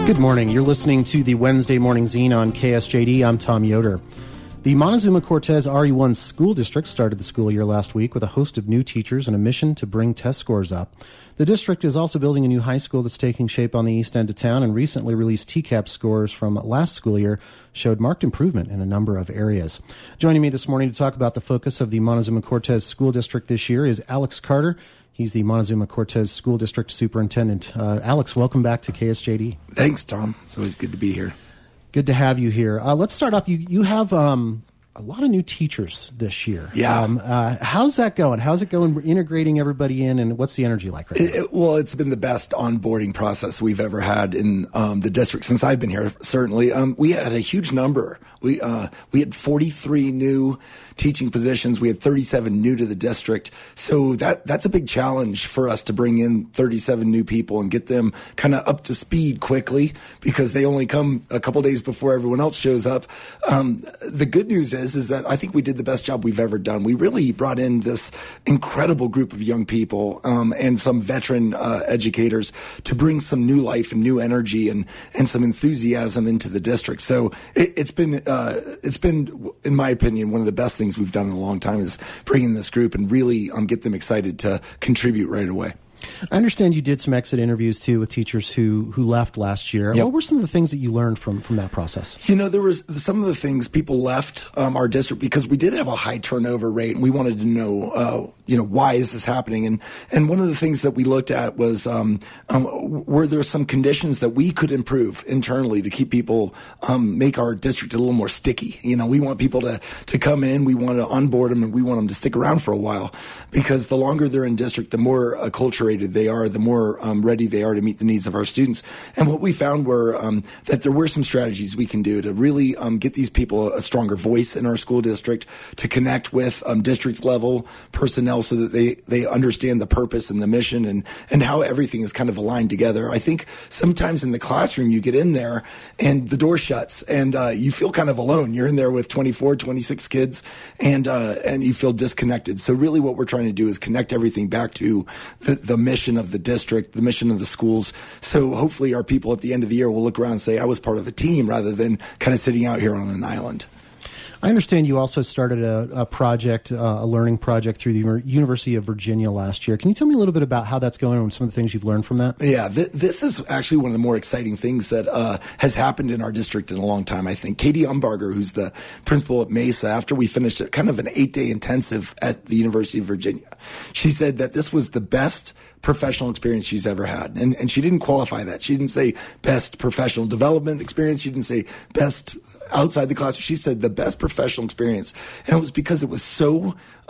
Good morning. You're listening to the Wednesday Morning Zine on KSJD. I'm Tom Yoder. The Montezuma-Cortez RE1 School District started the school year last week with a host of new teachers and a mission to bring test scores up. The district is also building a new high school that's taking shape on the east end of town, and recently released TCAP scores from last school year showed marked improvement in a number of areas. Joining me this morning to talk about the focus of the Montezuma-Cortez School District this year is Alex Carter. He's the Montezuma-Cortez School District Superintendent. Alex, welcome back to KSJD. Thanks, Tom. It's always good to be here. Good to have you here. Let's start off. You have a lot of new teachers this year. Yeah. How's that going? How's it going integrating everybody in, and what's the energy like right now? Well, it's been the best onboarding process we've ever had in the district since I've been here, certainly. We had a huge number. We had 43 new teaching positions. We had 37 new to the district. So that's a big challenge for us to bring in 37 new people and get them kind of up to speed quickly, because they only come a couple days before everyone else shows up. The good news is that I think we did the best job we've ever done. We really brought in this incredible group of young people and some veteran educators to bring some new life and new energy and some enthusiasm into the district. So it's been, in my opinion, one of the best things we've done in a long time is bringing this group and really get them excited to contribute right away. I understand you did some exit interviews, too, with teachers who left last year. Yep. What were some of the things that you learned from that process? You know, there was some of the things people left our district because we did have a high turnover rate, and we wanted to know, why is this happening? And one of the things that we looked at was were there some conditions that we could improve internally to keep people, make our district a little more sticky. You know, we want people to come in, we want to onboard them, and we want them to stick around for a while, because the longer they're in district, the more acculturated they are, the more ready they are to meet the needs of our students. And what we found were that there were some strategies we can do to really get these people a stronger voice in our school district, to connect with district level personnel so that they understand the purpose and the mission and how everything is kind of aligned together. I think sometimes in the classroom you get in there and the door shuts and you feel kind of alone. You're in there with 24, 26 kids and you feel disconnected. So really what we're trying to do is connect everything back to the mission of the district, the mission of the schools. So hopefully our people at the end of the year will look around and say, I was part of a team, rather than kind of sitting out here on an island. I understand you also started a project, a learning project through the University of Virginia last year. Can you tell me a little bit about how that's going and some of the things you've learned from that? Yeah, this is actually one of the more exciting things that has happened in our district in a long time, I think. Katie Umbarger, who's the principal at Mesa, after we finished kind of an 8-day intensive at the University of Virginia, she said that this was the best professional experience she's ever had. And she didn't qualify that. She didn't say best professional development experience. She didn't say best outside the classroom. She said the best professional experience. And it was because it was so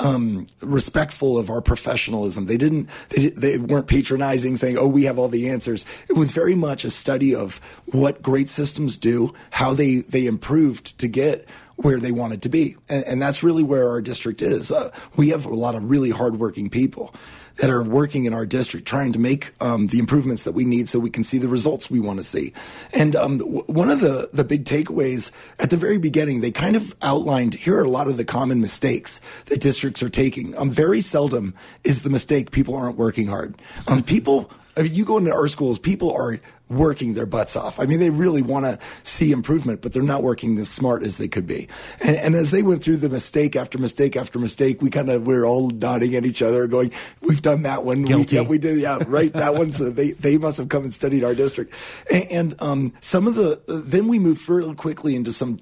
respectful of our professionalism. They weren't patronizing, saying, oh, we have all the answers. It was very much a study of what great systems do, how they improved to get where they wanted to be. And that's really where our district is. We have a lot of really hardworking people that are working in our district, trying to make the improvements that we need so we can see the results we want to see. And one of the big takeaways at the very beginning, they kind of outlined, here are a lot of the common mistakes that districts are taking. Very seldom is the mistake people aren't working hard. You go into our schools, people are working their butts off. I mean, they really want to see improvement, but they're not working as smart as they could be. And as they went through the mistake after mistake after mistake, we're all nodding at each other going, we've done that one. Guilty. We did. Yeah, right. That one. So they must have come and studied our district. And then we moved fairly quickly into some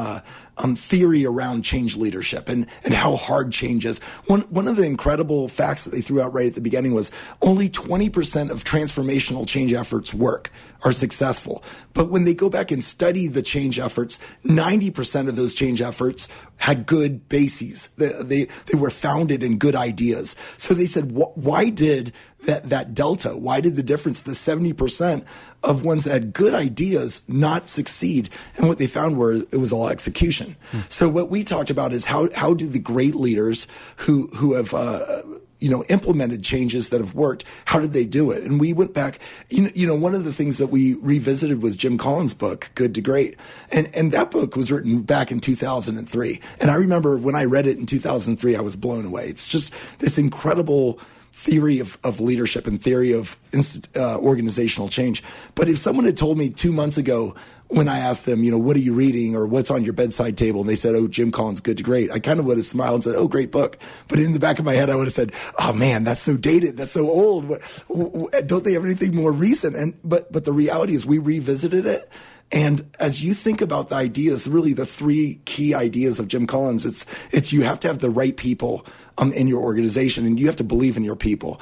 theory around change leadership and how hard change is. One of the incredible facts that they threw out right at the beginning was only 20% of transformational change efforts are successful. But when they go back and study the change efforts, 90% of those change efforts had good bases. They were founded in good ideas. So they said, why did that delta, why did the difference, the 70% of ones that had good ideas not succeed? And what they found it was all execution. So what we talked about is how do the great leaders who have implemented changes that have worked, how did they do it? And we went back, one of the things that we revisited was Jim Collins' book, Good to Great. And that book was written back in 2003. And I remember when I read it in 2003, I was blown away. It's just this incredible theory of leadership and theory of organizational change. But if someone had told me 2 months ago, when I asked them, what are you reading or what's on your bedside table? And they said, oh, Jim Collins, Good to Great. I kind of would have smiled and said, oh, great book. But in the back of my head, I would have said, oh man, that's so dated. That's so old. Don't they have anything more recent? But the reality is we revisited it. And as you think about the ideas, really the three key ideas of Jim Collins, it's you have to have the right people in your organization, and you have to believe in your people.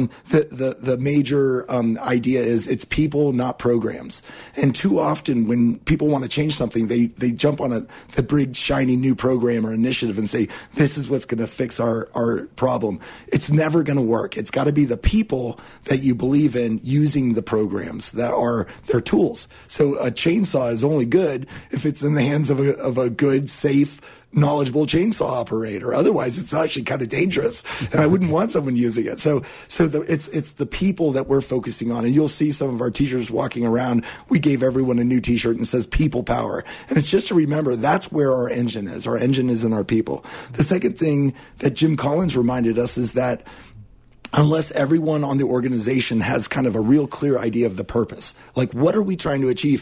The major idea is it's people, not programs. And too often when people want to change something, they jump on the big shiny new program or initiative and say, this is what's going to fix our problem. It's never going to work. It's got to be the people that you believe in using the programs that are their tools. So a chainsaw is only good if it's in the hands of a good, safe, knowledgeable chainsaw operator. Otherwise, it's actually kind of dangerous, and I wouldn't want someone using it. So it's the people that we're focusing on, and you'll see some of our teachers walking around. We gave everyone a new T-shirt and says "People Power," and it's just to remember that's where our engine is. Our engine is in our people. The second thing that Jim Collins reminded us is that unless everyone on the organization has kind of a real clear idea of the purpose, like what are we trying to achieve?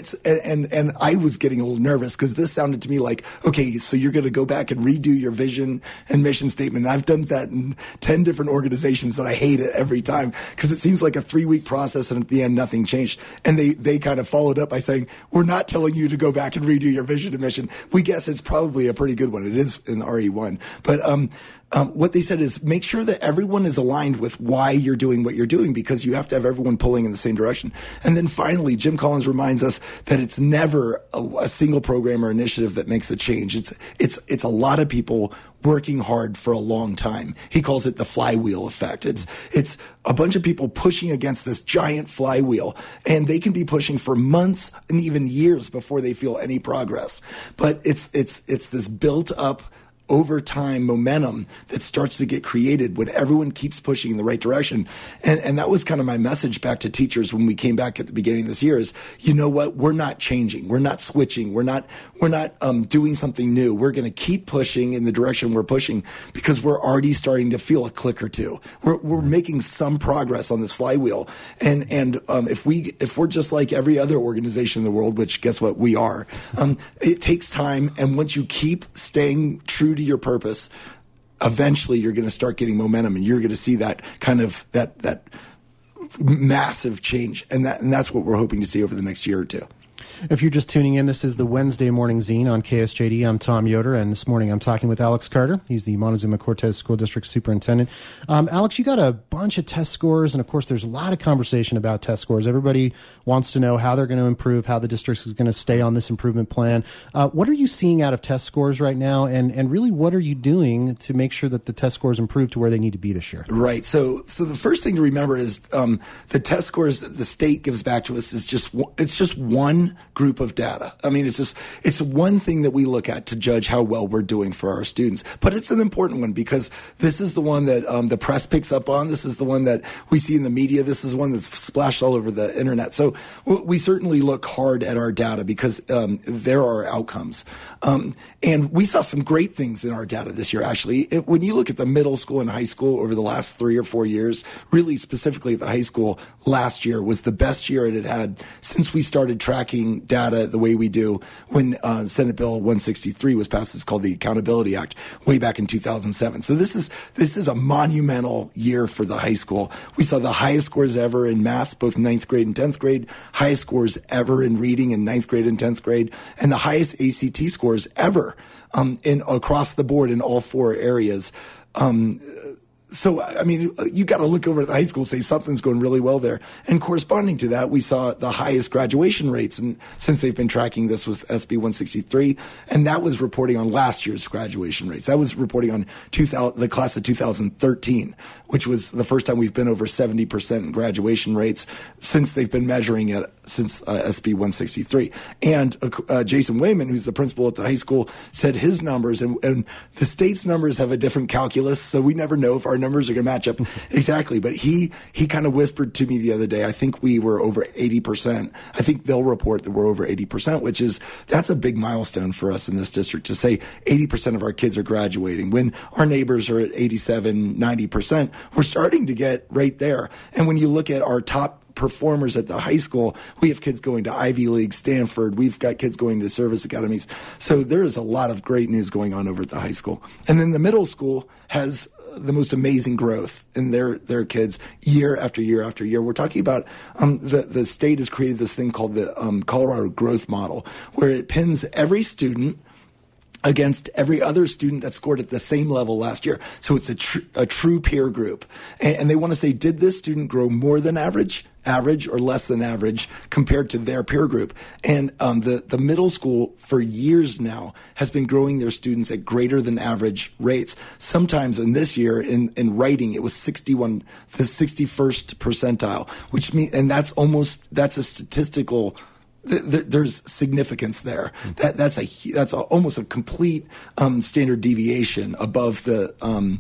And I was getting a little nervous because this sounded to me like, okay, so you're going to go back and redo your vision and mission statement. And I've done that in 10 different organizations and I hate it every time because it seems like a 3-week process and at the end, nothing changed. And they kind of followed up by saying, we're not telling you to go back and redo your vision and mission. We guess it's probably a pretty good one. It is in RE1. But, what they said is make sure that everyone is aligned with why you're doing what you're doing, because you have to have everyone pulling in the same direction. And then finally, Jim Collins reminds us that it's never a single program or initiative that makes a change. It's a lot of people working hard for a long time. He calls it the flywheel effect. It's a bunch of people pushing against this giant flywheel, and they can be pushing for months and even years before they feel any progress. But it's this built up over time momentum that starts to get created when everyone keeps pushing in the right direction. And that was kind of my message back to teachers when we came back at the beginning of this year is, you know what? We're not changing. We're not switching. We're not doing something new. We're going to keep pushing in the direction we're pushing because we're already starting to feel a click or two. We're making some progress on this flywheel. And if we're just like every other organization in the world, which guess what? We are, it takes time. And once you keep staying true to your purpose, eventually you're going to start getting momentum and you're going to see that kind of that massive change. And that's what we're hoping to see over the next year or two. If you're just tuning in, this is the Wednesday Morning Zine on KSJD. I'm Tom Yoder, and this morning I'm talking with Alex Carter. He's the Montezuma-Cortez School District Superintendent. Alex, you got a bunch of test scores, and of course there's a lot of conversation about test scores. Everybody wants to know how they're going to improve, how the district is going to stay on this improvement plan. What are you seeing out of test scores right now, and really what are you doing to make sure that the test scores improve to where they need to be this year? Right. So the first thing to remember is the test scores that the state gives back to us is just one group of data. I mean, it's one thing that we look at to judge how well we're doing for our students. But it's an important one because this is the one that the press picks up on. This is the one that we see in the media. This is one that's splashed all over the internet. So we certainly look hard at our data because there are outcomes. And we saw some great things in our data this year, actually. When you look at the middle school and high school over the last 3 or 4 years, really specifically at the high school, last year was the best year it had since we started tracking data the way we do when Senate Bill 163 was passed. It's called the Accountability Act way back in 2007. So this is a monumental year for the high school. We saw the highest scores ever in math, both 9th grade and 10th grade, highest scores ever in reading in 9th grade and 10th grade, and the highest ACT scores ever in across the board in all 4 areas. So, I mean, you got to look over at the high school and say something's going really well there. And corresponding to that, we saw the highest graduation rates. And since they've been tracking this with SB 163, and that was reporting on last year's graduation rates. That was reporting on the class of 2013, which was the first time we've been over 70% in graduation rates since they've been measuring it since SB 163. And Jason Wayman, who's the principal at the high school, said his numbers, and the state's numbers have a different calculus, so we never know if our numbers are going to match up exactly. But he kind of whispered to me the other day, I think we were over 80%. I think they'll report that we're over 80%, that's a big milestone for us in this district to say 80% of our kids are graduating. When our neighbors are at 87, 90%, we're starting to get right there. And when you look at our top performers at the high school, we have kids going to Ivy League, Stanford. We've got kids going to service academies. So there is a lot of great news going on over at the high school. And then the middle school has the most amazing growth in their kids year after year after year. We're talking about the state has created this thing called the Colorado Growth Model, where it pins every student against every other student that scored at the same level last year. So it's a true peer group. And they want to say, did this student grow more than average, or less than average compared to their peer group? And the middle school for years now has been growing their students at greater than average rates. Sometimes in this year in writing, it was the 61st percentile, which means, and that's a statistical, there's significance there. That's almost a complete standard deviation above the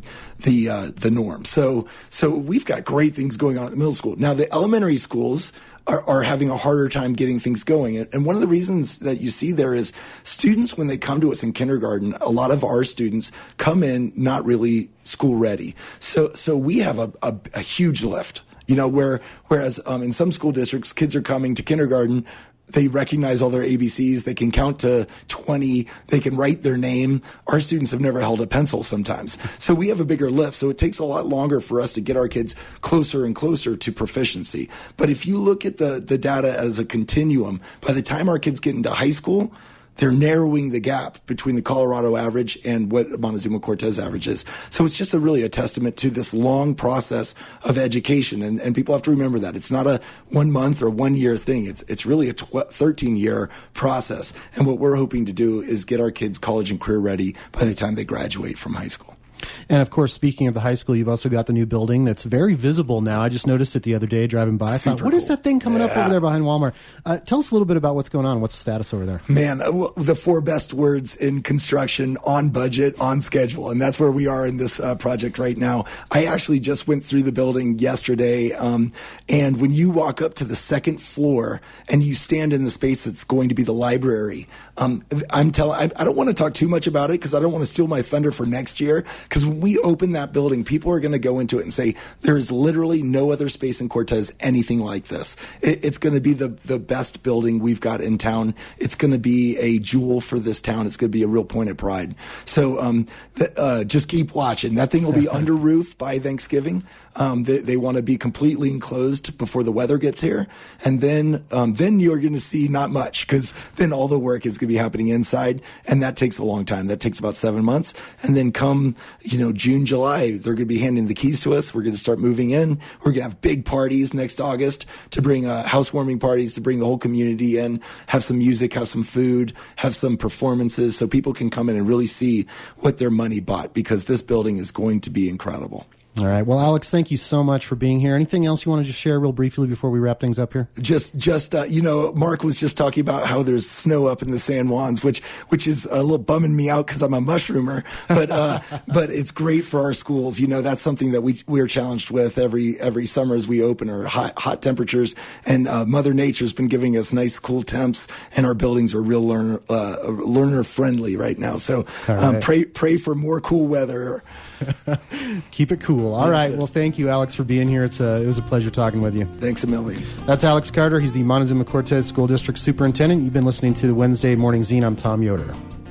norm. So we've got great things going on at the middle school. Now the elementary schools are having a harder time getting things going. And one of the reasons that you see there is students, when they come to us in kindergarten, a lot of our students come in not really school ready. So we have a huge lift. Whereas in some school districts, kids are coming to kindergarten, they recognize all their ABCs. They can count to 20. They can write their name. Our students have never held a pencil sometimes. So we have a bigger lift. So it takes a lot longer for us to get our kids closer and closer to proficiency. But if you look at the data as a continuum, by the time our kids get into high school, they're narrowing the gap between the Colorado average and what Montezuma-Cortez average is. So it's just really a testament to this long process of education. And people have to remember that. It's not a 1 month or 1 year thing. It's really a 13-year process. And what we're hoping to do is get our kids college and career ready by the time they graduate from high school. And, of course, speaking of the high school, you've also got the new building that's very visible now. I just noticed it the other day driving by. I thought, what is that thing coming up over there behind Walmart? Tell us a little bit about what's going on. What's the status over there? Man, the 4 best words in construction: on budget, on schedule. And that's where we are in this project right now. I actually just went through the building yesterday. And when you walk up to the second floor and you stand in the space that's going to be the library, I don't want to talk too much about it because I don't want to steal my thunder for next year. Because when we open that building, people are going to go into it and say, there is literally no other space in Cortez anything like this. It's going to be the best building we've got in town. It's going to be a jewel for this town. It's going to be a real point of pride. So just keep watching. That thing will be under roof by Thanksgiving. They want to be completely enclosed before the weather gets here. And then you're going to see not much, because then all the work is going to be happening inside. And that takes a long time. That takes about 7 months. And then come, June, July, they're going to be handing the keys to us. We're going to start moving in. We're going to have big parties next August to bring housewarming parties, to bring the whole community in, have some music, have some food, have some performances, so people can come in and really see what their money bought, because this building is going to be incredible. All right. Well, Alex, thank you so much for being here. Anything else you want to just share real briefly before we wrap things up here? Just Mark was just talking about how there's snow up in the San Juans, which is a little bumming me out because I'm a mushroomer, but it's great for our schools. That's something that we're challenged with every summer as we open, are hot temperatures, and Mother Nature's been giving us nice cool temps, and our buildings are real learner friendly right now. So pray for more cool weather. Keep it cool. All right. Well, thank you, Alex, for being here. It was a pleasure talking with you. Thanks a million. That's Alex Carter. He's the Montezuma-Cortez School District Superintendent. You've been listening to the Wednesday Morning Zine. I'm Tom Yoder.